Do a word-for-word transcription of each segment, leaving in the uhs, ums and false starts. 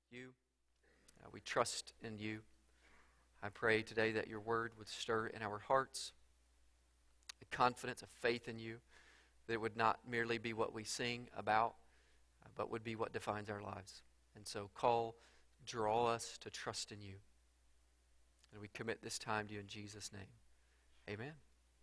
you. Uh, we trust in you. I pray today that your word would stir in our hearts a confidence, a faith in you, that it would not merely be what we sing about, uh, but would be what defines our lives. And so call, draw us to trust in you. And we commit this time to you in Jesus' name. Amen.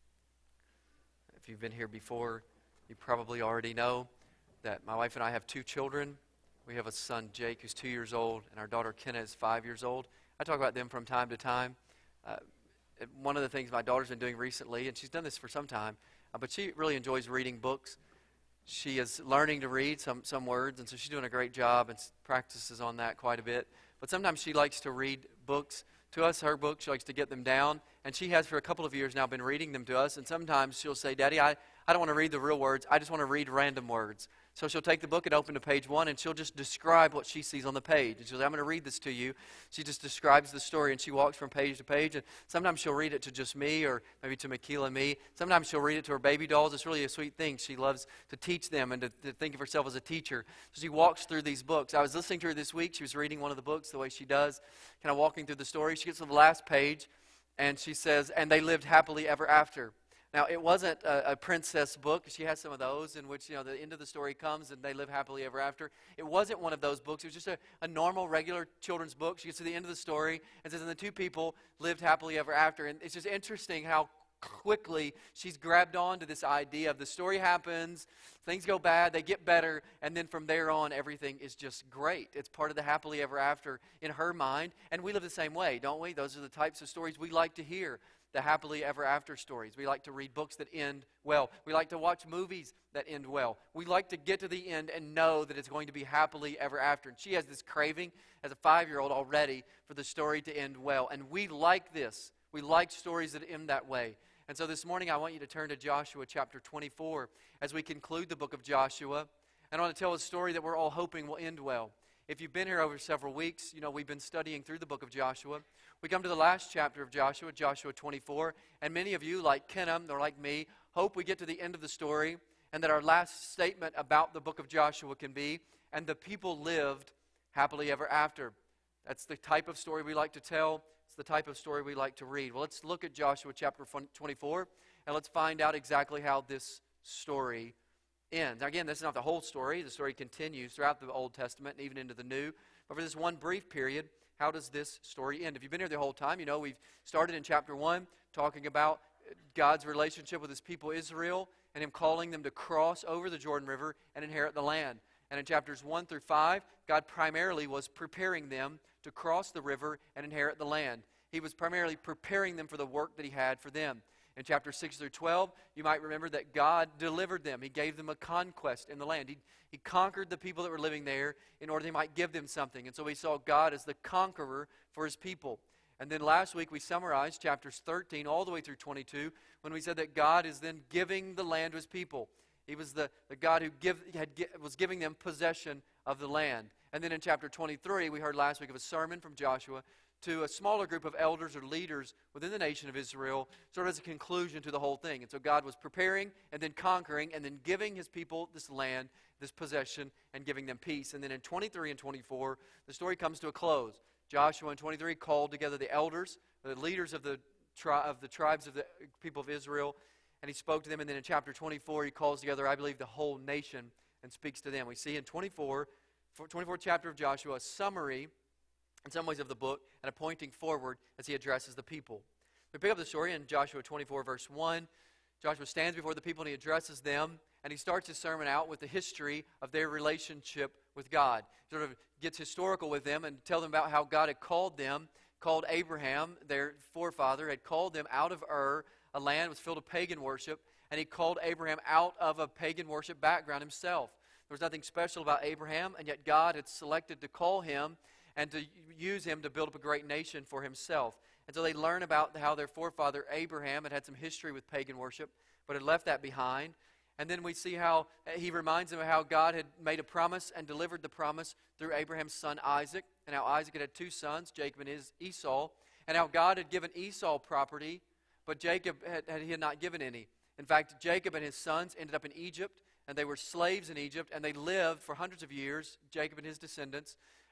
If you've been here before, you probably already know that my wife and I have two children. We have a son, Jake, who's two years old, and our daughter, Kenna, is five years old. I talk about them from time to time. Uh, one of the things my daughter's been doing recently, and she's done this for some time, uh, but she really enjoys reading books. She is learning to read some, some words, and so she's doing a great job and practices on that quite a bit. But sometimes she likes to read books to us, her books. She likes to get them down, and she has for a couple of years now been reading them to us, and sometimes she'll say, Daddy, I, I don't want to read the real words. I just want to read random words. So she'll take the book and open to page one, and she'll just describe what she sees on the page. And she'll say, I'm going to read this to you. She just describes the story, and she walks from page to page. And sometimes she'll read it to just me, or maybe to Makila and me. Sometimes she'll read it to her baby dolls. It's really a sweet thing. She loves to teach them and to, to think of herself as a teacher. So she walks through these books. I was listening to her this week. She was reading one of the books the way she does, kind of walking through the story. She gets to the last page, and she says, and they lived happily ever after. Now, it wasn't a, a princess book. She has some of those in which, you know, the end of the story comes and they live happily ever after. It wasn't one of those books. It was just a, a normal, regular children's book. She gets to the end of the story and says, and the two people lived happily ever after. And it's just interesting how quickly she's grabbed on to this idea of the story happens, things go bad, they get better, and then from there on, everything is just great. It's part of the happily ever after in her mind. And we live the same way, don't we? Those are the types of stories we like to hear. The happily ever after stories. We like to read books that end well. We like to watch movies that end well. We like to get to the end and know that it's going to be happily ever after. And she has this craving as a five-year-old already for the story to end well. And we like this. We like stories that end that way. And so this morning I want you to turn to Joshua chapter twenty-four as we conclude the book of Joshua. And I want to tell a story that we're all hoping will end well. If you've been here over several weeks, you know we've been studying through the book of Joshua. We come to the last chapter of Joshua, Joshua twenty-four, and many of you, like Kenna or like me, hope we get to the end of the story and that our last statement about the book of Joshua can be, and the people lived happily ever after. That's the type of story we like to tell. It's the type of story we like to read. Well, let's look at Joshua chapter twenty-four, and let's find out exactly how this story ends. Now, again, this is not the whole story. The story continues throughout the Old Testament and even into the New. But for this one brief period, how does this story end? If you've been here the whole time, you know we've started in chapter one talking about God's relationship with his people Israel and him calling them to cross over the Jordan River and inherit the land. And in chapters one through five, God primarily was preparing them to cross the river and inherit the land. He was primarily preparing them for the work that he had for them. In chapter six through twelve, you might remember that God delivered them. He gave them a conquest in the land. He, he conquered the people that were living there in order that he might give them something. And so we saw God as the conqueror for his people. And then last week we summarized chapters thirteen all the way through twenty-two when we said that God is then giving the land to his people. He was the, the God who give, had, was giving them possession of the land. And then in chapter twenty-three, we heard last week of a sermon from Joshua to a smaller group of elders or leaders within the nation of Israel, sort of as a conclusion to the whole thing. And so God was preparing and then conquering and then giving his people this land, this possession, and giving them peace. And then in twenty-three and twenty-four, the story comes to a close. Joshua in twenty-three called together the elders, the leaders of the, tri- of the tribes of the people of Israel, and he spoke to them. And then in chapter twenty-four, he calls together, I believe, the whole nation and speaks to them. We see in twenty-four, twenty-fourth chapter of Joshua, a summary in some ways of the book, and a pointing forward as he addresses the people. We pick up the story in Joshua twenty-four, verse one. Joshua stands before the people and he addresses them, and he starts his sermon out with the history of their relationship with God. He sort of gets historical with them and tell them about how God had called them, called Abraham, their forefather, had called them out of Ur, a land that was filled with pagan worship, and he called Abraham out of a pagan worship background himself. There was nothing special about Abraham, and yet God had selected to call him and to use him to build up a great nation for himself. And so they learn about how their forefather Abraham had had some history with pagan worship, but had left that behind. And then we see how he reminds them of how God had made a promise and delivered the promise through Abraham's son Isaac, and how Isaac had had two sons, Jacob and his Esau, and how God had given Esau property, but Jacob had, had, he had not given any. In fact, Jacob and his sons ended up in Egypt, and they were slaves in Egypt, and they lived for hundreds of years, Jacob and his descendants,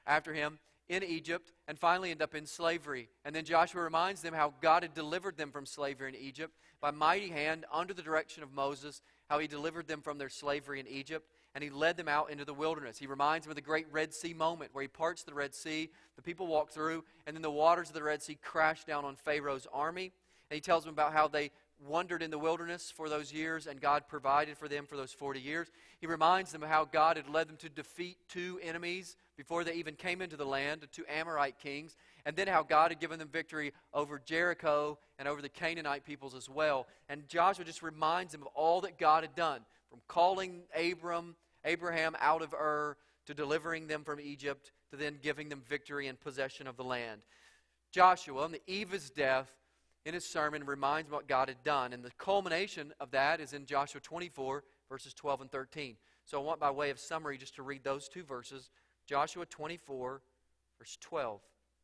after him in Egypt, and finally end up in slavery. And then Joshua reminds them how God had delivered them from slavery in Egypt by mighty hand under the direction of Moses, how he delivered them from their slavery in Egypt, and he led them out into the wilderness. He reminds them of the great Red Sea moment where he parts the Red Sea, the people walk through, and then the waters of the Red Sea crash down on Pharaoh's army. And he tells them about how they wandered in the wilderness for those years, and God provided for them for those forty years. He reminds them of how God had led them to defeat two enemies before they even came into the land, the two Amorite kings, and then how God had given them victory over Jericho and over the Canaanite peoples as well. And Joshua just reminds them of all that God had done, from calling Abram, Abraham out of Ur, to delivering them from Egypt, to then giving them victory and possession of the land. Joshua, on the eve of his death, in his sermon, reminds them what God had done. And the culmination of that is in Joshua twenty-four, verses twelve and thirteen. So I want, by way of summary, just to read those two verses. Joshua twenty-four, verse twelve.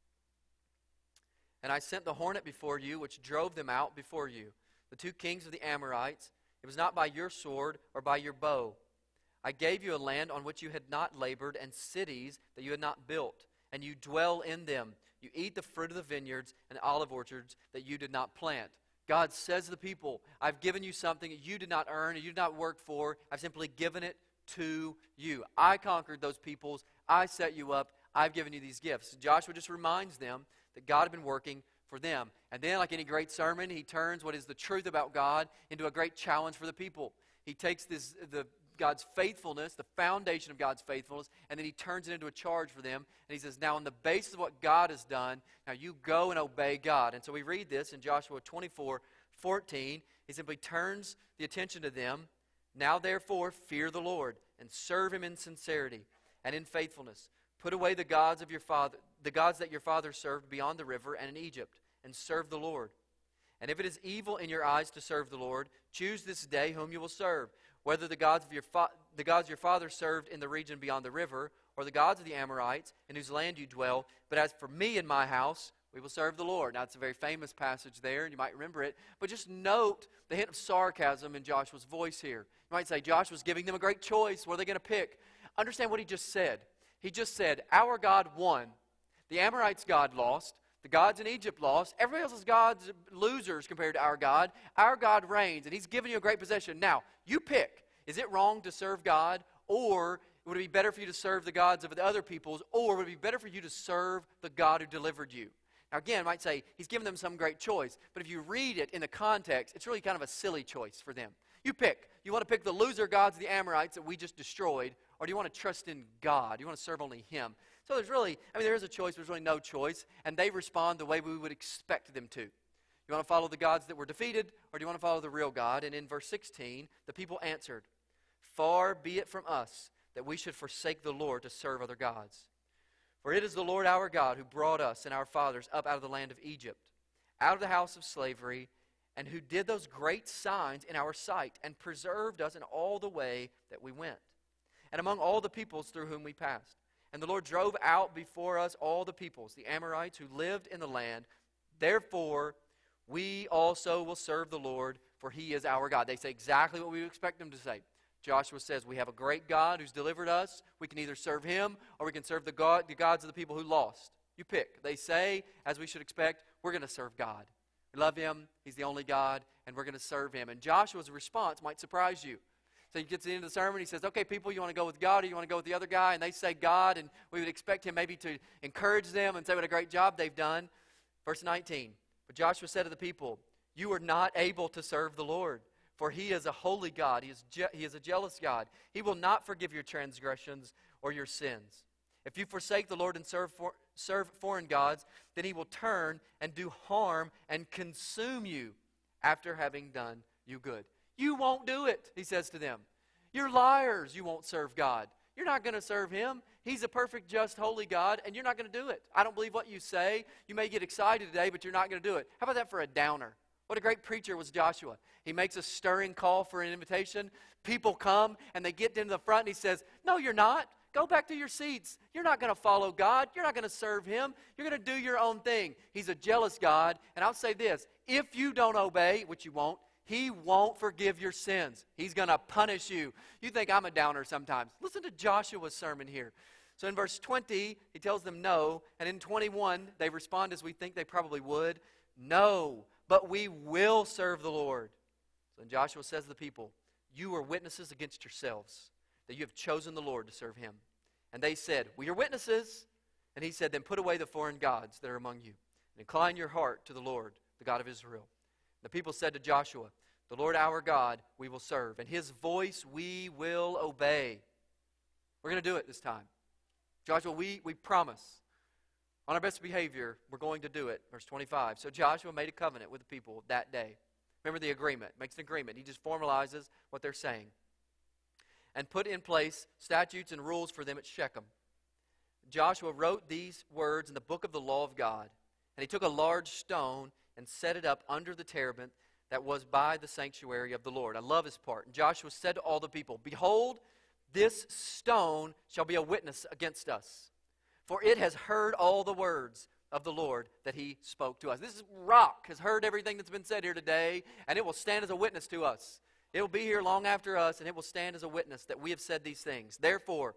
And I sent the hornet before you, which drove them out before you, the two kings of the Amorites. It was not by your sword or by your bow. I gave you a land on which you had not labored, and cities that you had not built, and you dwell in them. You eat the fruit of the vineyards and olive orchards that you did not plant. God says to the people, I've given you something that you did not earn, and you did not work for. I've simply given it to you. I conquered those peoples. I set you up. I've given you these gifts. Joshua just reminds them that God had been working for them. And then, like any great sermon, he turns what is the truth about God into a great challenge for the people. He takes this the God's faithfulness, the foundation of God's faithfulness, and then he turns it into a charge for them. And he says, now on the basis of what God has done, now you go and obey God. And so we read this in Joshua twenty-four, fourteen. He simply turns the attention to them. Now therefore fear the Lord and serve him in sincerity and in faithfulness. Put away the gods of your father, the gods that your father served beyond the river and in Egypt, and serve the Lord. And if it is evil in your eyes to serve the Lord, choose this day whom you will serve, whether the gods of your fa- the gods your father served in the region beyond the river, or the gods of the Amorites, in whose land you dwell. But as for me and my house, we will serve the Lord. Now, it's a very famous passage there, and you might remember it. But just note the hint of sarcasm in Joshua's voice here. You might say, Joshua's giving them a great choice. What are they going to pick? Understand what he just said. He just said, our God won. The Amorites' God lost. The gods in Egypt lost. Everybody else's gods losers compared to our God. Our God reigns, and he's given you a great possession. Now, you pick. Is it wrong to serve God, or would it be better for you to serve the gods of the other peoples, or would it be better for you to serve the God who delivered you? Now, again, I might say he's given them some great choice, but if you read it in the context, it's really kind of a silly choice for them. You pick. You want to pick the loser gods of the Amorites that we just destroyed, or do you want to trust in God? Do you want to serve only him? So there's really, I mean, there is a choice, but there's really no choice, and they respond the way we would expect them to. You want to follow the gods that were defeated, or do you want to follow the real God? And in verse sixteen, the people answered, far be it from us that we should forsake the Lord to serve other gods. For it is the Lord our God who brought us and our fathers up out of the land of Egypt, out of the house of slavery, and who did those great signs in our sight, and preserved us in all the way that we went, and among all the peoples through whom we passed. And the Lord drove out before us all the peoples, the Amorites who lived in the land. Therefore, we also will serve the Lord, for he is our God. They say exactly what we would expect them to say. Joshua says, we have a great God who's delivered us. We can either serve him, or we can serve the, God, the gods of the people who lost. You pick. They say, as we should expect, we're going to serve God. We love him. He's the only God, and we're going to serve him. And Joshua's response might surprise you. So he gets to the end of the sermon, he says, okay, people, you want to go with God, or you want to go with the other guy? And they say God, and we would expect him maybe to encourage them and say what a great job they've done. Verse nineteen, but Joshua said to the people, you are not able to serve the Lord, for he is a holy God. He is, je- he is a jealous God. He will not forgive your transgressions or your sins. If you forsake the Lord and serve, for, serve foreign gods, then he will turn and do harm and consume you after having done you good. You won't do it, he says to them. You're liars. You won't serve God. You're not going to serve him. He's a perfect, just, holy God, and you're not going to do it. I don't believe what you say. You may get excited today, but you're not going to do it. How about that for a downer? What a great preacher was Joshua. He makes a stirring call for an invitation. People come, and they get into the front, and he says, no, you're not. Go back to your seats. You're not going to follow God. You're not going to serve him. You're going to do your own thing. He's a jealous God, and I'll say this. If you don't obey, which you won't, he won't forgive your sins. He's going to punish you. You think I'm a downer sometimes. Listen to Joshua's sermon here. So in verse twenty, he tells them no. And in twenty-one, they respond as we think they probably would. No, but we will serve the Lord. So then Joshua says to the people, you are witnesses against yourselves, that you have chosen the Lord to serve him. And they said, we are witnesses. And he said, then put away the foreign gods that are among you, and incline your heart to the Lord, the God of Israel. The people said to Joshua, the Lord our God we will serve, and his voice we will obey. We're going to do it this time. Joshua, we, we promise. On our best behavior, we're going to do it. Verse twenty-five. So Joshua made a covenant with the people that day. Remember the agreement. Makes an agreement. He just formalizes what they're saying. And put in place statutes and rules for them at Shechem. Joshua wrote these words in the book of the law of God. And he took a large stone and set it up under the terebinth that was by the sanctuary of the Lord. I love this part. And Joshua said to all the people, behold, this stone shall be a witness against us, for it has heard all the words of the Lord that he spoke to us. This rock has heard everything that's been said here today, and it will stand as a witness to us. It will be here long after us, and it will stand as a witness that we have said these things. Therefore,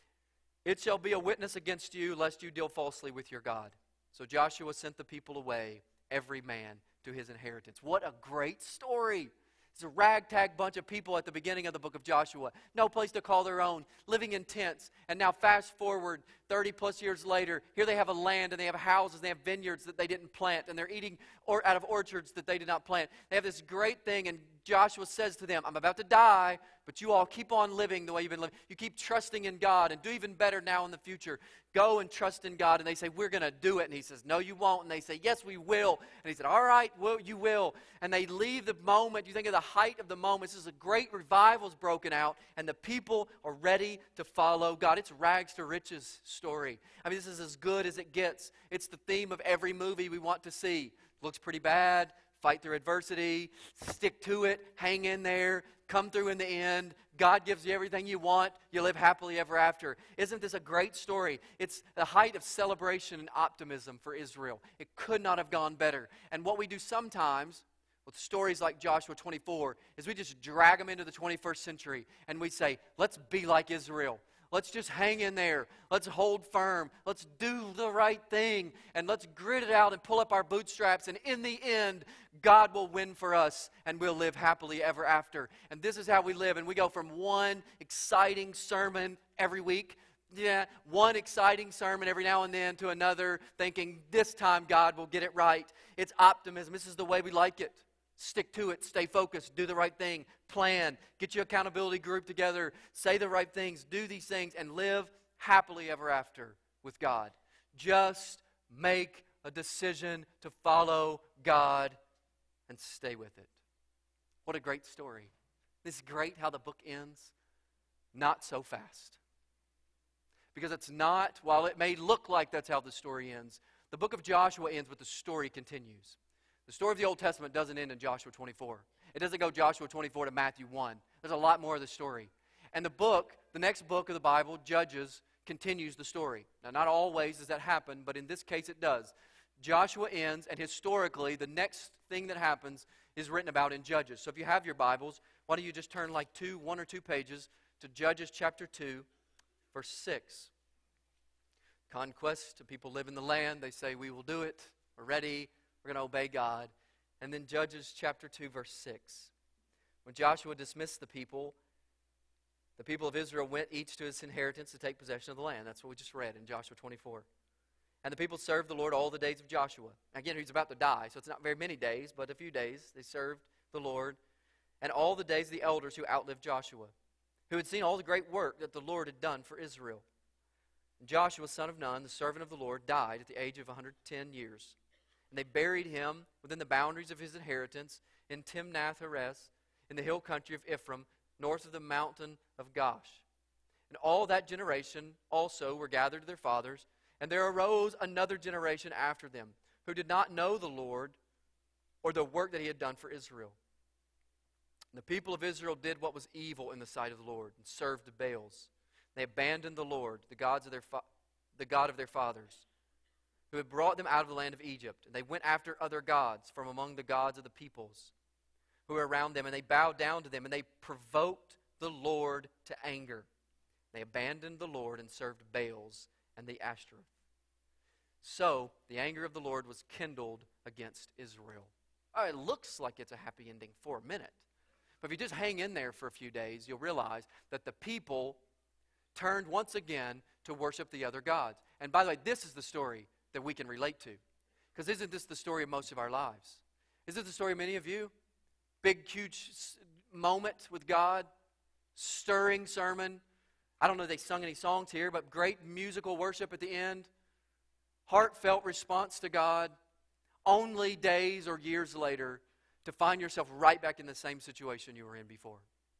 it shall be a witness against you, lest you deal falsely with your God. So Joshua sent the people away, every man to his inheritance. What a great story. It's a ragtag bunch of people at the beginning of the book of Joshua. No place to call their own, living in tents. And now fast forward thirty plus years later, here they have a land and they have houses, they have vineyards that they didn't plant, and they're eating or out of orchards that they did not plant. They have this great thing, and Joshua says to them, I'm about to die, but you all keep on living the way you've been living. You keep trusting in God, and do even better now in the future. Go and trust in God. And they say, we're going to do it. And he says, no, you won't. And they say, yes, we will. And he said, all right, well, you will. And they leave the moment. You think of the height of the moment. This is a great revival is broken out, and the people are ready to follow God. It's rags to riches story. I mean, this is as good as it gets. It's the theme of every movie we want to see. Looks pretty bad. Fight through adversity, stick to it, hang in there, come through in the end. God gives you everything you want. You live happily ever after. Isn't this a great story? It's the height of celebration and optimism for Israel. It could not have gone better. And what we do sometimes with stories like Joshua twenty-four is we just drag them into the twenty-first century and we say, let's be like Israel. Let's just hang in there. Let's hold firm. Let's do the right thing. And let's grit it out and pull up our bootstraps. And in the end, God will win for us and we'll live happily ever after. And this is how we live. And we go from one exciting sermon every week, yeah, one exciting sermon every now and then to another, thinking this time God will get it right. It's optimism. This is the way we like it. Stick to it, stay focused, do the right thing, plan, get your accountability group together, say the right things, do these things, and live happily ever after with God. Just make a decision to follow God and stay with it. What a great story. This is great how the book ends. Not so fast. Because it's not, while it may look like that's how the story ends, the book of Joshua ends, but the story continues. The story of the Old Testament doesn't end in Joshua twenty-four. It doesn't go Joshua twenty-four to Matthew one. There's a lot more of the story. And the book, the next book of the Bible, Judges, continues the story. Now, not always does that happen, but in this case it does. Joshua ends, and historically, the next thing that happens is written about in Judges. So if you have your Bibles, why don't you just turn like two, one or two pages to Judges chapter two, verse six. Conquest, people live in the land. They say, we will do it. We're ready. We're going to obey God. And then Judges chapter two, verse six. When Joshua dismissed the people, the people of Israel went each to his inheritance to take possession of the land. That's what we just read in Joshua twenty-four. And the people served the Lord all the days of Joshua. Again, he's about to die, so it's not very many days, but a few days. They served the Lord. And all the days of the elders who outlived Joshua, who had seen all the great work that the Lord had done for Israel. And Joshua, son of Nun, the servant of the Lord, died at the age of one hundred ten years. And they buried him within the boundaries of his inheritance in Timnath-Heres, in the hill country of Ephraim, north of the mountain of Gosh. And all that generation also were gathered to their fathers, and there arose another generation after them, who did not know the Lord or the work that he had done for Israel. And the people of Israel did what was evil in the sight of the Lord, and served the Baals. They abandoned the Lord, the gods of their fa- the God of their fathers, who had brought them out of the land of Egypt. And they went after other gods from among the gods of the peoples who were around them, and they bowed down to them, and they provoked the Lord to anger. They abandoned the Lord and served Baals and the Ashtoreth. So the anger of the Lord was kindled against Israel. Oh, it looks like it's a happy ending for a minute. But if you just hang in there for a few days, you'll realize that the people turned once again to worship the other gods. And by the way, this is the story that we can relate to. Because isn't this the story of most of our lives? Is it the story of many of you? Big, huge moment with God, stirring sermon. I don't know if they sung any songs here, but great musical worship at the end. Heartfelt response to God. Only days or years later to find yourself right back in the same situation you were in before.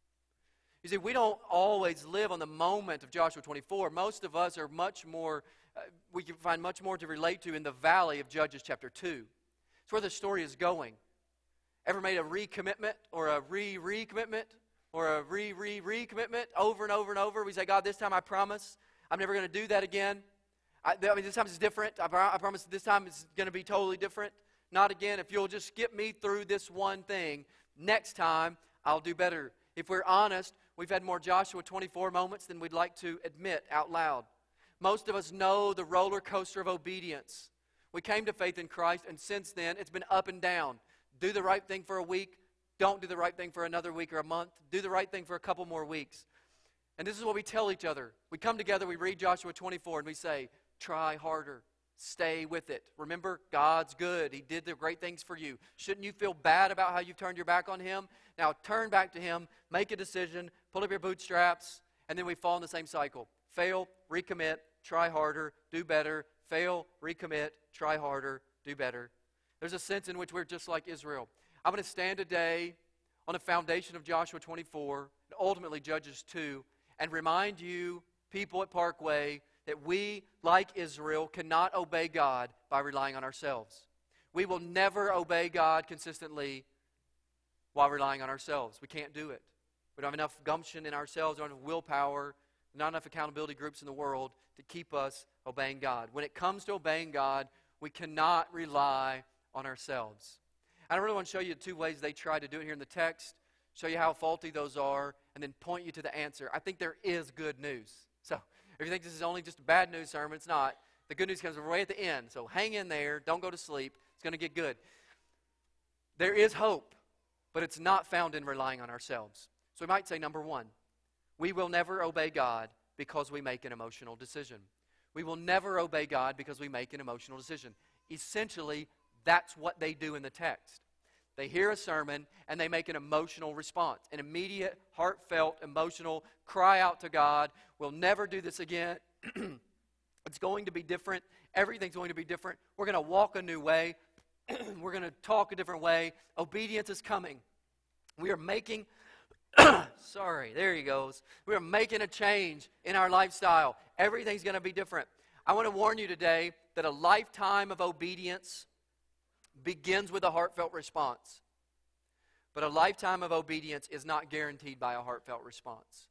You see, we don't always live on the moment of Joshua twenty-four. Most of us are much more, uh, we can find much more to relate to in the valley of Judges chapter two. It's where the story is going. Ever made a recommitment or a re-recommitment or a re-re-recommitment over and over and over? We say, God, this time I promise I'm never going to do that again. I, I mean, this time it's different. I, I promise this time it's going to be totally different. Not again. If you'll just get me through this one thing, next time I'll do better. If we're honest, we've had more Joshua twenty-four moments than we'd like to admit out loud. Most of us know the roller coaster of obedience. We came to faith in Christ, and since then, it's been up and down. Do the right thing for a week. Don't do the right thing for another week or a month. Do the right thing for a couple more weeks. And this is what we tell each other. We come together, we read Joshua twenty-four, and we say, try harder. Stay with it. Remember, God's good. He did the great things for you. Shouldn't you feel bad about how you've turned your back on Him? Now turn back to Him, make a decision, pull up your bootstraps, and then we fall in the same cycle. Fail, recommit, try harder, do better. Fail, recommit, try harder, do better. There's a sense in which we're just like Israel. I'm going to stand today on the foundation of Joshua twenty-four, and ultimately Judges two, and remind you, people at Parkway, that we, like Israel, cannot obey God by relying on ourselves. We will never obey God consistently while relying on ourselves. We can't do it. We don't have enough gumption in ourselves, we don't have enough willpower, not enough accountability groups in the world to keep us obeying God. When it comes to obeying God, we cannot rely on ourselves. I really want to show you two ways they try to do it here in the text, show you how faulty those are, and then point you to the answer. I think there is good news. So, if you think this is only just a bad news sermon, it's not. The good news comes right at the end. So hang in there. Don't go to sleep. It's going to get good. There is hope, but it's not found in relying on ourselves. So we might say, number one, we will never obey God because we make an emotional decision. We will never obey God because we make an emotional decision. Essentially, that's what they do in the text. They hear a sermon and they make an emotional response, an immediate, heartfelt, emotional cry out to God. We'll never do this again. It's going to be different. Everything's going to be different. We're going to walk a new way. We're going to talk a different way. Obedience is coming. We are making, sorry, there he goes. We are making a change in our lifestyle. Everything's going to be different. I want to warn you today that a lifetime of obedience begins with a heartfelt response. But a lifetime of obedience is not guaranteed by a heartfelt response.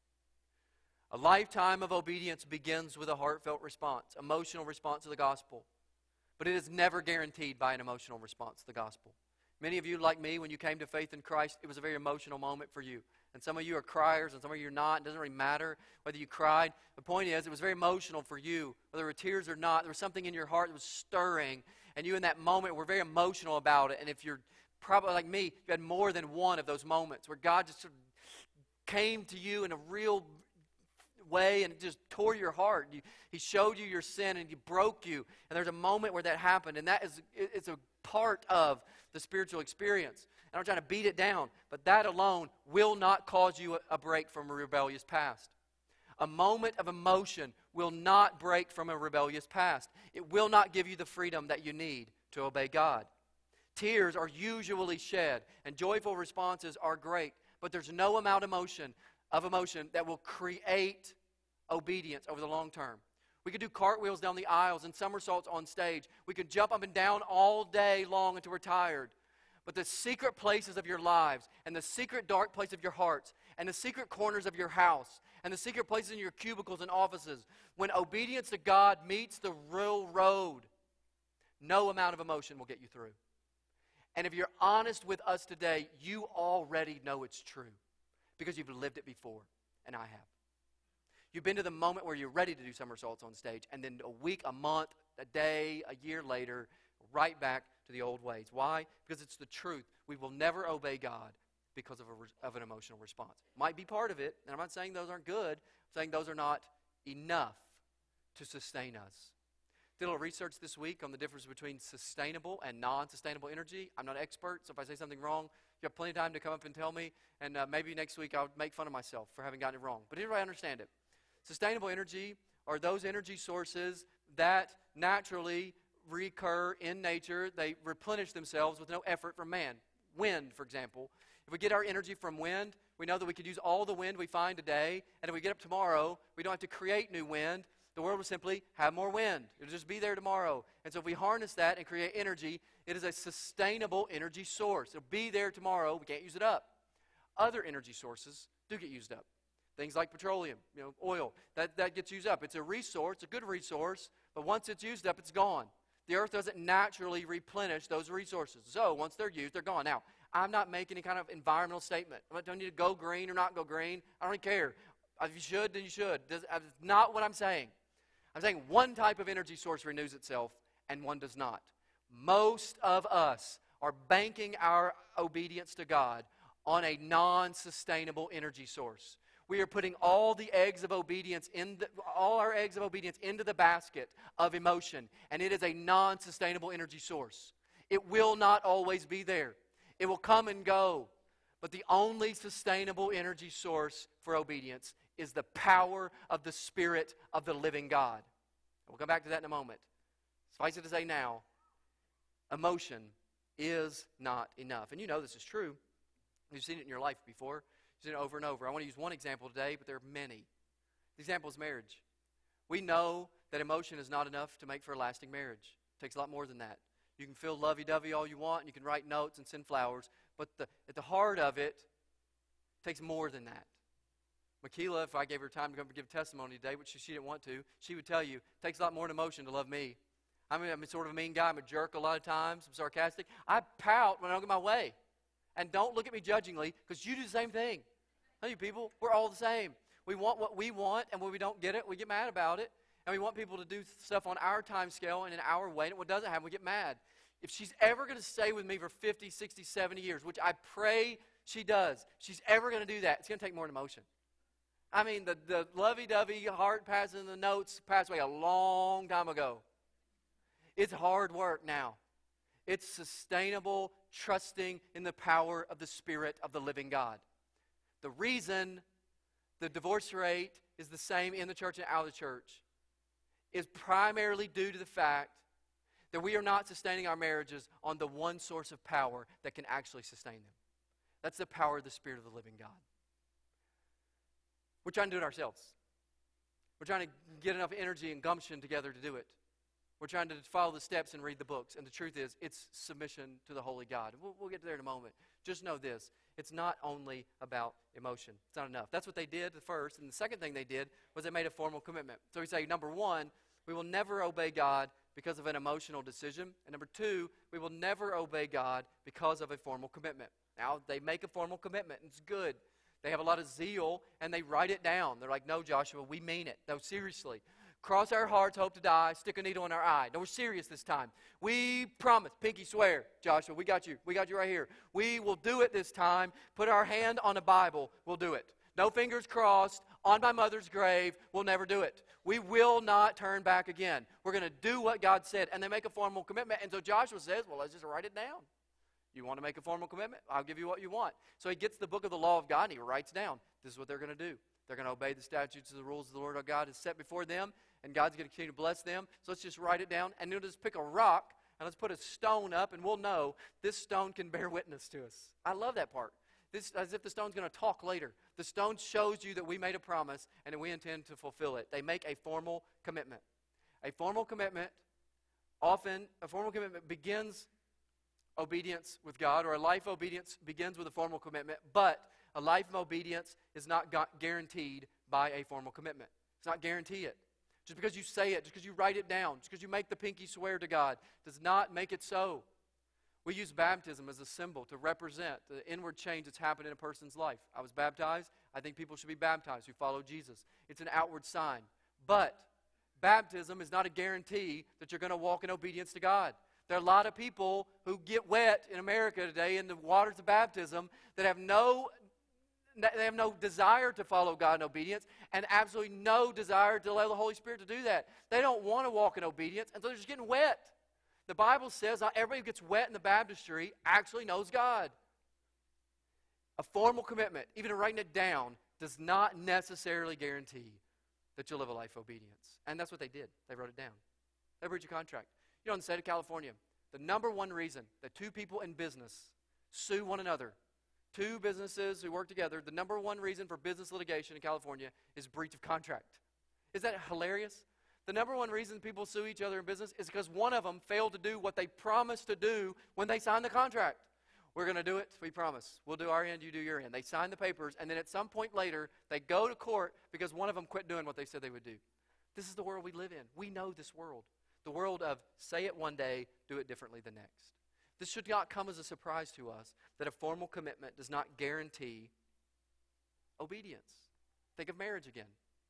A lifetime of obedience begins with a heartfelt response, emotional response to the gospel. But it is never guaranteed by an emotional response to the gospel. Many of you, like me, when you came to faith in Christ, it was a very emotional moment for you. And some of you are criers, and some of you are not. It doesn't really matter whether you cried. The point is, it was very emotional for you. Whether there were tears or not, there was something in your heart that was stirring. And you in that moment were very emotional about it. And if you're probably like me, you had more than one of those moments where God just sort of came to you in a real way and just tore your heart. You, he showed you your sin and He broke you. And there's a moment where that happened. And that is it's a part of the spiritual experience. And I'm trying to beat it down. But that alone will not cause you a, a break from a rebellious past. A moment of emotion will not break from a rebellious past. It will not give you the freedom that you need to obey God. Tears are usually shed, and joyful responses are great, but there's no amount of emotion, of emotion that will create obedience over the long term. We could do cartwheels down the aisles and somersaults on stage. We could jump up and down all day long until we're tired. But the secret places of your lives and the secret dark place of your hearts and the secret corners of your house and the secret places in your cubicles and offices, when obedience to God meets the real road, no amount of emotion will get you through. And if you're honest with us today, you already know it's true because you've lived it before, and I have. You've been to the moment where you're ready to do somersaults on stage, and then a week, a month, a day, a year later, right back to the old ways. Why? Because it's the truth. We will never obey God because of, a, of an emotional response. Might be part of it, and I'm not saying those aren't good. I'm saying those are not enough to sustain us. Did a little research this week on the difference between sustainable and non-sustainable energy. I'm not an expert, so if I say something wrong, you have plenty of time to come up and tell me, and uh, maybe next week I'll make fun of myself for having gotten it wrong. But here's how I understand it. Sustainable energy are those energy sources that naturally recur in nature. They replenish themselves with no effort from man. Wind, for example. If we get our energy from wind, we know that we could use all the wind we find today, and if we get up tomorrow, we don't have to create new wind. The world will simply have more wind. It'll just be there tomorrow. And so if we harness that and create energy, it is a sustainable energy source. It'll be there tomorrow. We can't use it up. Other energy sources do get used up. Things like petroleum, you know, oil, that, that gets used up. It's a resource, a good resource, but once it's used up, it's gone. The earth doesn't naturally replenish those resources. So once they're used, they're gone. Now, I'm not making any kind of environmental statement. I don't need to go green or not go green. I don't care. If you should, then you should. That's not what I'm saying. I'm saying one type of energy source renews itself and one does not. Most of us are banking our obedience to God on a non-sustainable energy source. We are putting all the eggs of obedience in the, all our eggs of obedience into the basket of emotion, and it is a non-sustainable energy source. It will not always be there. It will come and go. But the only sustainable energy source for obedience is the power of the Spirit of the living God. We'll come back to that in a moment. Suffice it to say now, emotion is not enough. And you know this is true. You've seen it in your life before. You've seen it over and over. I want to use one example today, but there are many. The example is marriage. We know that emotion is not enough to make for a lasting marriage. It takes a lot more than that. You can feel lovey-dovey all you want, and you can write notes and send flowers, but the, at the heart of it, it takes more than that. Makila, if I gave her time to come give testimony today, which she, she didn't want to, she would tell you, it takes a lot more than emotion to love me. I mean, I'm sort of a mean guy. I'm a jerk a lot of times. I'm sarcastic. I pout when I don't get my way. And don't look at me judgingly, because you do the same thing. Hey, you people, we're all the same. We want what we want, and when we don't get it, we get mad about it. And we want people to do stuff on our time scale and in our way, and what doesn't happen, we get mad. If she's ever going to stay with me for fifty, sixty, seventy years, which I pray she does, she's ever going to do that, it's going to take more than emotion. I mean, the, the lovey-dovey, heart passing the notes passed away a long time ago. It's hard work now. It's sustainable, trusting in the power of the Spirit of the living God. The reason the divorce rate is the same in the church and out of the church is primarily due to the fact that we are not sustaining our marriages on the one source of power that can actually sustain them. That's the power of the Spirit of the living God. We're trying to do it ourselves. We're trying to get enough energy and gumption together to do it. We're trying to follow the steps and read the books. And the truth is, it's submission to the Holy God. We'll, we'll get there in a moment. Just know this. It's not only about emotion. It's not enough. That's what they did the first. And the second thing they did was they made a formal commitment. So we say, number one, we will never obey God because of an emotional decision. And number two, we will never obey God because of a formal commitment. Now, they make a formal commitment, and it's good. They have a lot of zeal, and they write it down. They're like, no, Joshua, we mean it. No, seriously. Cross our hearts, hope to die, stick a needle in our eye. No, we're serious this time. We promise, pinky swear, Joshua, we got you. We got you right here. We will do it this time. Put our hand on a Bible, we'll do it. No fingers crossed, on my mother's grave, we'll never do it. We will not turn back again. We're going to do what God said. And they make a formal commitment. And so Joshua says, well, let's just write it down. You want to make a formal commitment? I'll give you what you want. So he gets the book of the law of God and he writes down, this is what they're going to do. They're going to obey the statutes and the rules of the Lord our God has set before them, and God's going to continue to bless them. So let's just write it down, and we'll just pick a rock, and let's put a stone up, and we'll know this stone can bear witness to us. I love that part. This, as if the stone's going to talk later. The stone shows you that we made a promise, and that we intend to fulfill it. They make a formal commitment. A formal commitment, often, a formal commitment begins obedience with God, or a life of obedience begins with a formal commitment, but a life of obedience is not guaranteed by a formal commitment. It's not guarantee it. Just because you say it, just because you write it down, just because you make the pinky swear to God, does not make it so. We use baptism as a symbol to represent the inward change that's happened in a person's life. I was baptized. I think people should be baptized who follow Jesus. It's an outward sign. But baptism is not a guarantee that you're going to walk in obedience to God. There are a lot of people who get wet in America today in the waters of baptism that have no, they have no desire to follow God in obedience and absolutely no desire to allow the Holy Spirit to do that. They don't want to walk in obedience, and so they're just getting wet. The Bible says not everybody who gets wet in the baptistry actually knows God. A formal commitment, even writing it down, does not necessarily guarantee that you'll live a life of obedience. And that's what they did. They wrote it down. They breached a contract. You know, in the state of California, the number one reason that two people in business sue one another, two businesses who work together, the number one reason for business litigation in California is breach of contract. Is that hilarious? The number one reason people sue each other in business is because one of them failed to do what they promised to do when they signed the contract. We're going to do it, we promise. We'll do our end, you do your end. They sign the papers, and then at some point later, they go to court because one of them quit doing what they said they would do. This is the world we live in. We know this world. The world of say it one day, do it differently the next. This should not come as a surprise to us that a formal commitment does not guarantee obedience. Think of marriage again.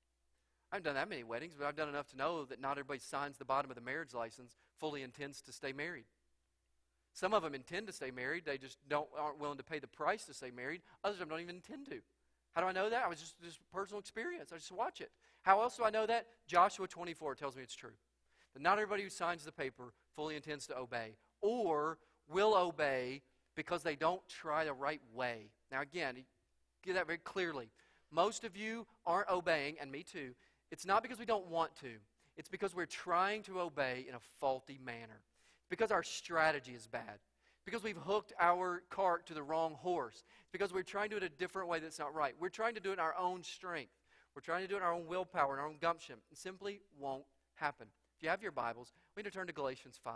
I haven't done that many weddings, but I've done enough to know that not everybody signs the bottom of the marriage license fully intends to stay married. Some of them intend to stay married. They just don't aren't willing to pay the price to stay married. Others of them don't even intend to. How do I know that? I was just, just personal experience. I just watch it. How else do I know that? Joshua twenty-four tells me it's true. That not everybody who signs the paper fully intends to obey or will obey because they don't try the right way. Now again, get that very clearly. Most of you aren't obeying, and me too. It's not because we don't want to. It's because we're trying to obey in a faulty manner. Because our strategy is bad. Because we've hooked our cart to the wrong horse. Because we're trying to do it a different way that's not right. We're trying to do it in our own strength. We're trying to do it in our own willpower, in our own gumption. It simply won't happen. If you have your Bibles, we need to turn to Galatians five.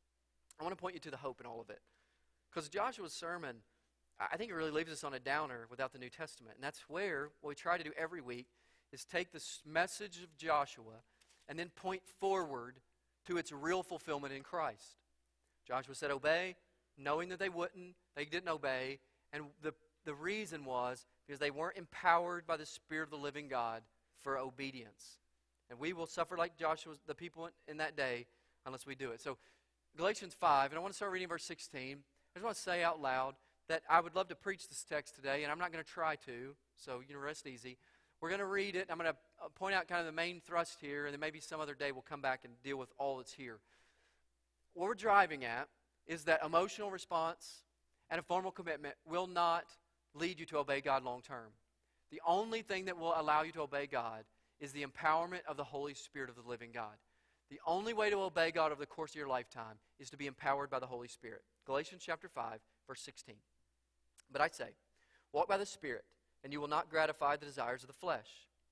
I want to point you to the hope in all of it. Because Joshua's sermon, I think it really leaves us on a downer without the New Testament. And that's where what we try to do every week is take this message of Joshua and then point forward to its real fulfillment in Christ. Joshua said, obey, knowing that they wouldn't, they didn't obey. And the, the reason was because they weren't empowered by the Spirit of the living God for obedience. And we will suffer like Joshua, the people in that day, unless we do it. So Galatians five, and I want to start reading verse sixteen. I just want to say out loud that I would love to preach this text today, and I'm not going to try to, so you know, rest easy. We're going to read it. I'm going to point out kind of the main thrust here, and then maybe some other day we'll come back and deal with all that's here. What we're driving at is that emotional response and a formal commitment will not lead you to obey God long term. The only thing that will allow you to obey God is the empowerment of the Holy Spirit of the living God. The only way to obey God over the course of your lifetime is to be empowered by the Holy Spirit. Galatians chapter five, verse sixteen. But I say, walk by the Spirit, and you will not gratify the desires of the flesh.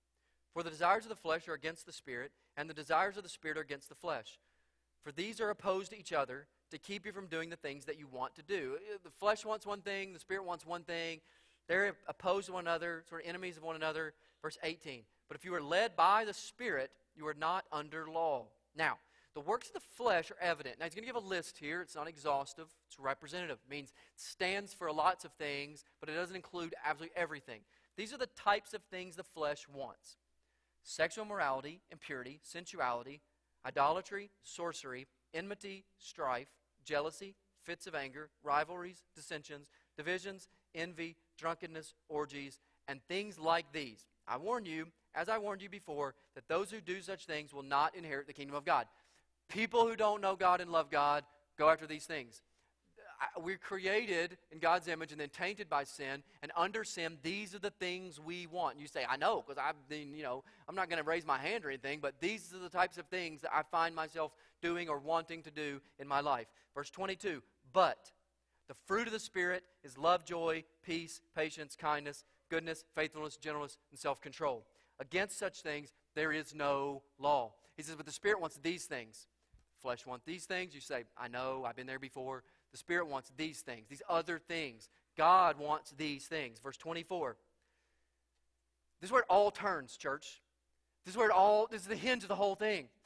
For the desires of the flesh are against the Spirit, and the desires of the Spirit are against the flesh. For these are opposed to each other to keep you from doing the things that you want to do. The flesh wants one thing, the Spirit wants one thing. They're opposed to one another, sort of enemies of one another. Verse eighteen. But if you are led by the Spirit, you are not under law. Now, the works of the flesh are evident. Now, he's going to give a list here. It's not exhaustive. It's representative. It means it stands for lots of things, but it doesn't include absolutely everything. These are the types of things the flesh wants. Sexual immorality, impurity, sensuality, idolatry, sorcery, enmity, strife, jealousy, fits of anger, rivalries, dissensions, divisions, envy, drunkenness, orgies, and things like these. I warn you, as I warned you before, that those who do such things will not inherit the kingdom of God. People who don't know God and love God go after these things. We're created in God's image and then tainted by sin, and under sin, these are the things we want. And you say, I know, because I mean, you know, I'm not going to raise my hand or anything, but these are the types of things that I find myself doing or wanting to do in my life. Verse twenty-two, but the fruit of the Spirit is love, joy, peace, patience, kindness, goodness, faithfulness, gentleness, and self-control. Against such things, there is no law. He says, but the Spirit wants these things. Flesh wants these things. You say, I know, I've been there before. The Spirit wants these things, these other things. God wants these things. Verse twenty-four. This is where it all turns, church. This is where it all, this is the hinge of the whole thing.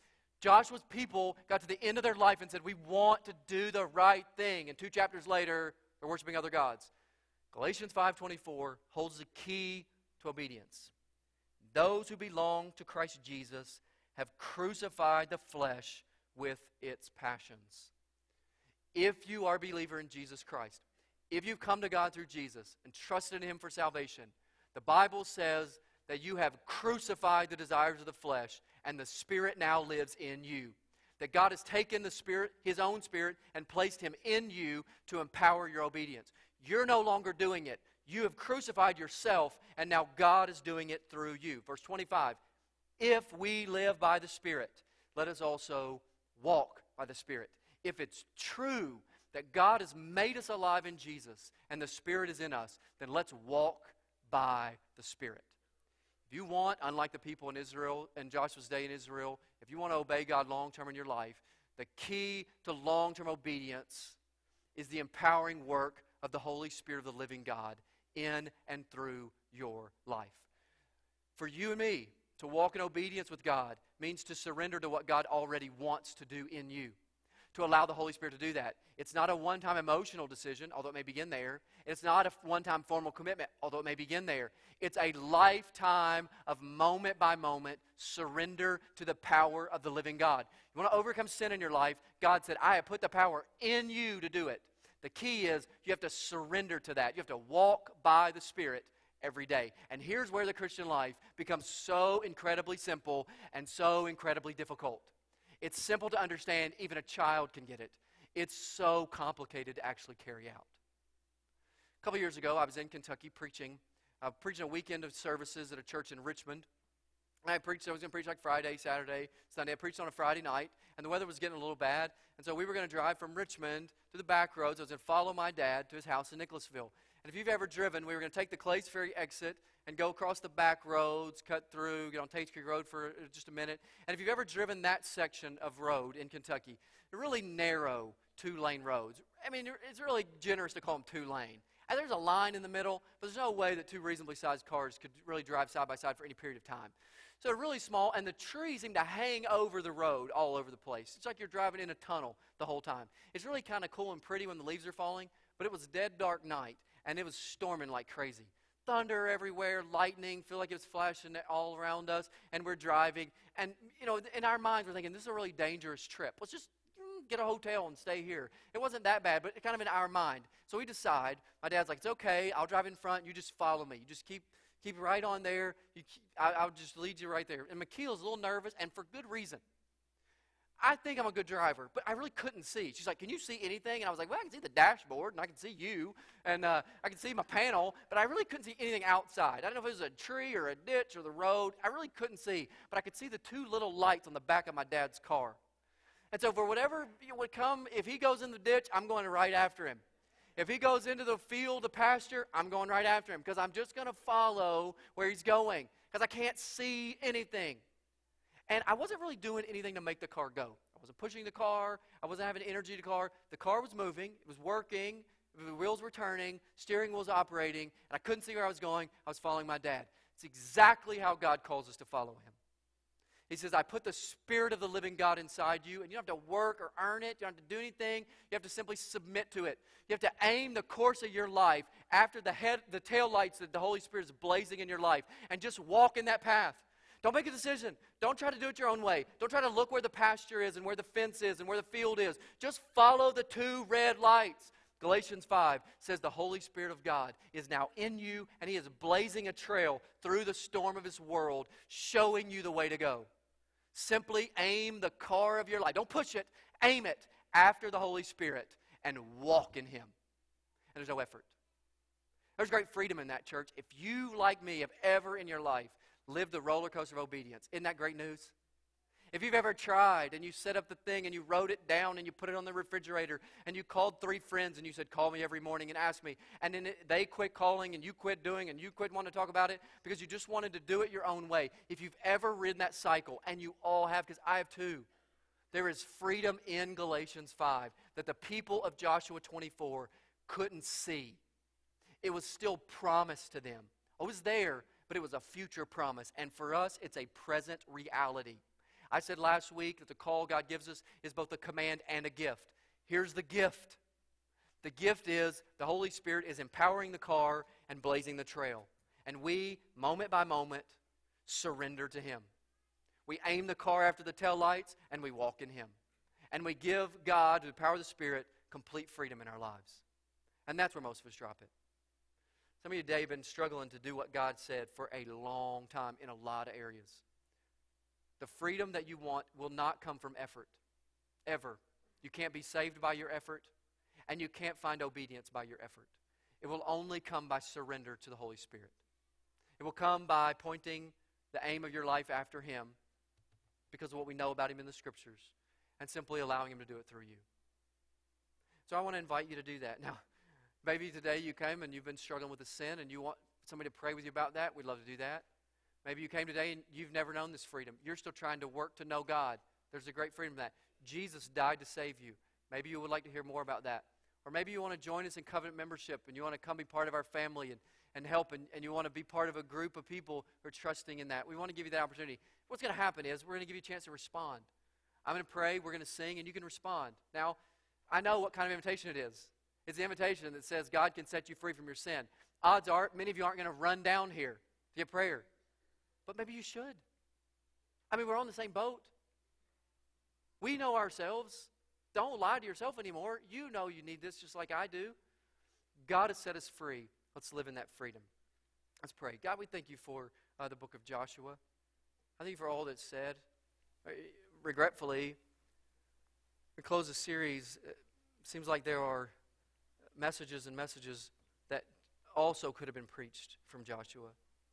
Joshua's people got to the end of their life and said, we want to do the right thing. And two chapters later, they're worshiping other gods. Galatians five twenty-four holds the key to obedience. Those who belong to Christ Jesus have crucified the flesh with its passions. If you are a believer in Jesus Christ, if you've come to God through Jesus and trusted in Him for salvation, the Bible says that you have crucified the desires of the flesh and the Spirit now lives in you. That God has taken the Spirit, His own Spirit, and placed Him in you to empower your obedience. You're no longer doing it. You have crucified yourself, and now God is doing it through you. Verse twenty-five, if we live by the Spirit, let us also walk by the Spirit. If it's true that God has made us alive in Jesus and the Spirit is in us, then let's walk by the Spirit. If you want, unlike the people in Israel, in Joshua's day in Israel, if you want to obey God long-term in your life, the key to long-term obedience is the empowering work of the Holy Spirit of the living God in and through your life. For you and me, to walk in obedience with God means to surrender to what God already wants to do in you, to allow the Holy Spirit to do that. It's not a one-time emotional decision, although it may begin there. It's not a one-time formal commitment, although it may begin there. It's a lifetime of moment-by-moment surrender to the power of the living God. You want to overcome sin in your life? God said, I have put the power in you to do it. The key is you have to surrender to that. You have to walk by the Spirit every day. And here's where the Christian life becomes so incredibly simple and so incredibly difficult. It's simple to understand. Even a child can get it. It's so complicated to actually carry out. A couple years ago, I was in Kentucky preaching. I was preaching a weekend of services at a church in Richmond. And I preached, I was going to preach like Friday, Saturday, Sunday. I preached on a Friday night, and the weather was getting a little bad. And so we were going to drive from Richmond to the back roads. I was going to follow my dad to his house in Nicholasville. And if you've ever driven, we were going to take the Clays Ferry exit and go across the back roads, cut through, get on Tates Creek Road for just a minute. And if you've ever driven that section of road in Kentucky, they're really narrow two-lane roads. I mean, it's really generous to call them two-lane. And there's a line in the middle, but there's no way that two reasonably sized cars could really drive side by side for any period of time. So they're really small, and the trees seem to hang over the road all over the place. It's like you're driving in a tunnel the whole time. It's really kind of cool and pretty when the leaves are falling, but it was a dead dark night, and it was storming like crazy. Thunder everywhere, lightning, feel like it was flashing all around us, and we're driving. And, you know, in our minds, we're thinking, this is a really dangerous trip. Let's just mm, get a hotel and stay here. It wasn't that bad, but kind of in our mind. So we decide, my dad's like, it's okay, I'll drive in front, you just follow me. You just keep keep right on there. You keep, I, I'll just lead you right there. And McKeel's a little nervous, and for good reason. I think I'm a good driver, but I really couldn't see. She's like, can you see anything? And I was like, well, I can see the dashboard, and I can see you, and uh, I can see my panel, but I really couldn't see anything outside. I don't know if it was a tree or a ditch or the road. I really couldn't see, but I could see the two little lights on the back of my dad's car. And so for whatever would come, if he goes in the ditch, I'm going right after him. If he goes into the field, the pasture, I'm going right after him because I'm just going to follow where he's going because I can't see anything. And I wasn't really doing anything to make the car go. I wasn't pushing the car. I wasn't having energy to the car. The car was moving. It was working. The wheels were turning. Steering wheel was operating. And I couldn't see where I was going. I was following my dad. It's exactly how God calls us to follow him. He says, I put the Spirit of the living God inside you, and you don't have to work or earn it. You don't have to do anything. You have to simply submit to it. You have to aim the course of your life after the head, the tail lights that the Holy Spirit is blazing in your life, and just walk in that path. Don't make a decision. Don't try to do it your own way. Don't try to look where the pasture is and where the fence is and where the field is. Just follow the two red lights. Galatians five says the Holy Spirit of God is now in you, and he is blazing a trail through the storm of his world, showing you the way to go. Simply aim the car of your life. Don't push it. Aim it after the Holy Spirit and walk in him. And there's no effort. There's great freedom in that, church. If you, like me, have ever in your life lived the roller coaster of obedience, isn't that great news? If you've ever tried and you set up the thing and you wrote it down and you put it on the refrigerator and you called three friends and you said, call me every morning and ask me, and then it, they quit calling and you quit doing and you quit wanting to talk about it because you just wanted to do it your own way. If you've ever ridden that cycle, and you all have, because I have too, there is freedom in Galatians five that the people of Joshua twenty-four couldn't see. It was still promised to them. It was there, but it was a future promise. And for us, it's a present reality. I said last week that the call God gives us is both a command and a gift. Here's the gift. The gift is the Holy Spirit is empowering the car and blazing the trail. And we, moment by moment, surrender to Him. We aim the car after the taillights and we walk in Him. And we give God, through the power of the Spirit, complete freedom in our lives. And that's where most of us drop it. Some of you today have been struggling to do what God said for a long time in a lot of areas. The freedom that you want will not come from effort, ever. You can't be saved by your effort, and you can't find obedience by your effort. It will only come by surrender to the Holy Spirit. It will come by pointing the aim of your life after Him because of what we know about Him in the Scriptures, and simply allowing Him to do it through you. So I want to invite you to do that. Now, maybe today you came and you've been struggling with a sin and you want somebody to pray with you about that. We'd love to do that. Maybe you came today and you've never known this freedom. You're still trying to work to know God. There's a great freedom in that. Jesus died to save you. Maybe you would like to hear more about that. Or maybe you want to join us in covenant membership and you want to come be part of our family and, and help and, and you want to be part of a group of people who are trusting in that. We want to give you that opportunity. What's going to happen is we're going to give you a chance to respond. I'm going to pray, we're going to sing, and you can respond. Now, I know what kind of invitation it is. It's the invitation that says God can set you free from your sin. Odds are, many of you aren't going to run down here to get prayer. But maybe you should. I mean, we're on the same boat. We know ourselves. Don't lie to yourself anymore. You know you need this just like I do. God has set us free. Let's live in that freedom. Let's pray. God, we thank you for uh, the book of Joshua. I thank you for all that's said. Regretfully, we close the series. It seems like there are messages and messages that also could have been preached from Joshua.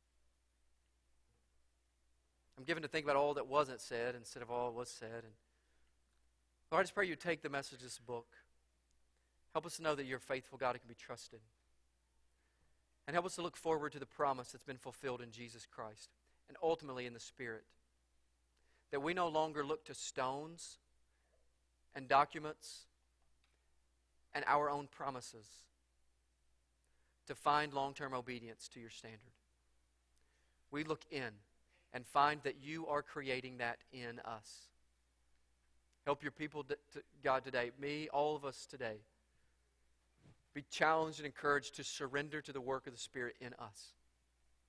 I'm given to think about all that wasn't said instead of all that was said. And Lord, I just pray you take the message of this book. Help us to know that you're a faithful God who can be trusted. And help us to look forward to the promise that's been fulfilled in Jesus Christ and ultimately in the Spirit. That we no longer look to stones and documents and our own promises to find long-term obedience to your standard. We look in and find that you are creating that in us. Help your people, to, to God, today, me, all of us today, be challenged and encouraged to surrender to the work of the Spirit in us.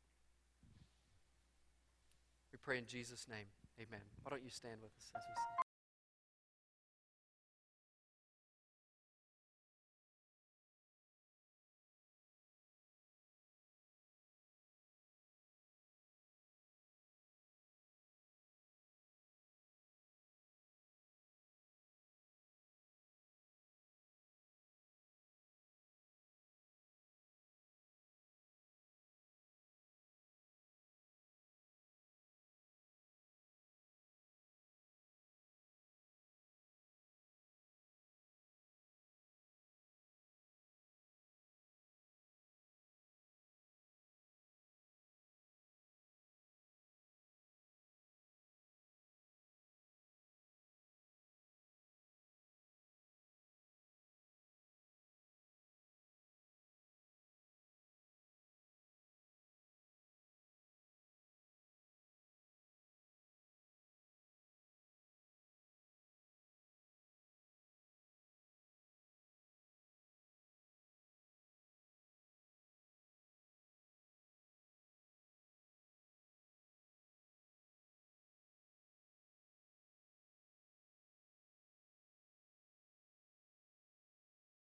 We pray in Jesus' name. Amen. Why don't you stand with us as we sing?